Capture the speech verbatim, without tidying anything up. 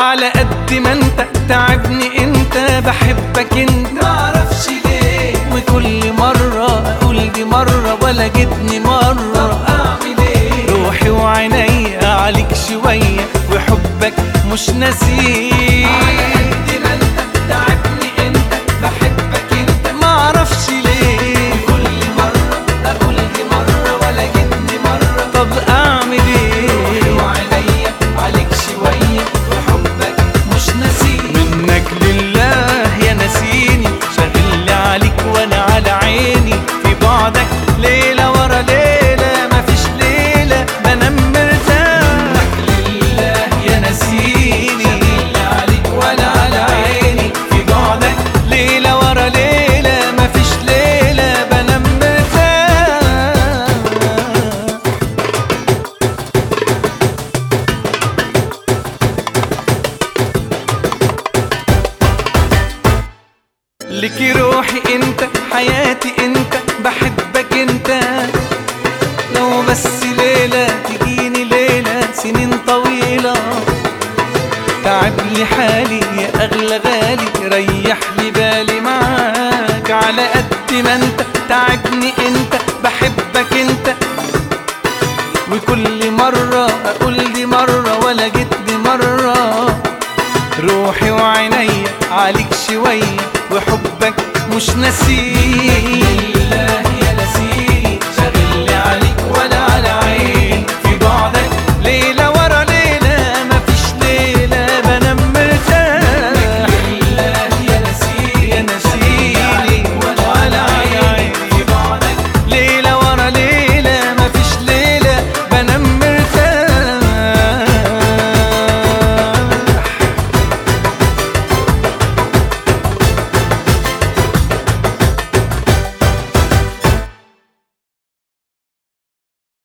على قد ما انت تعبني انت بحبك انت معرفش ليه، وكل مرة اقول دي مرة ولا جتني مرة. طب اعمل ايه؟ روحي وعينيا عليك شوية وحبك مش ناسيه. على قد ما انت تعبني انت بحبك انت معرفش ليه، وكل مرة اقول دي مرة ولا جتني مرة. طب اعمل ايه؟ روحي وعينيا عليك شوية وحبك مش ناسيه. منك لله يا ناسيني، شاغل عليك وانا على عيني، في بعدك ليلة ورا ليلة مفيش ليلة بنام مرتاح. منك لله يا ناسيني، شاغل عليك وانا على عيني، في بعدك ليلة ورا ليلة مفيش ليلة بنام مرتاح. لكي روحي انت حياتي انت بحبك انت، لو بس ليلة تجيني ليلة سنين طويلة. تعب لي حالي يا اغلى غالي، ريح لي بالي معاك. على قد ما انت تعبني انت بحبك انت، وكل مرة اقول دي مرة ولا جتني مرة. روحي وعينيا عليك شوية وحبك مش ناسيه.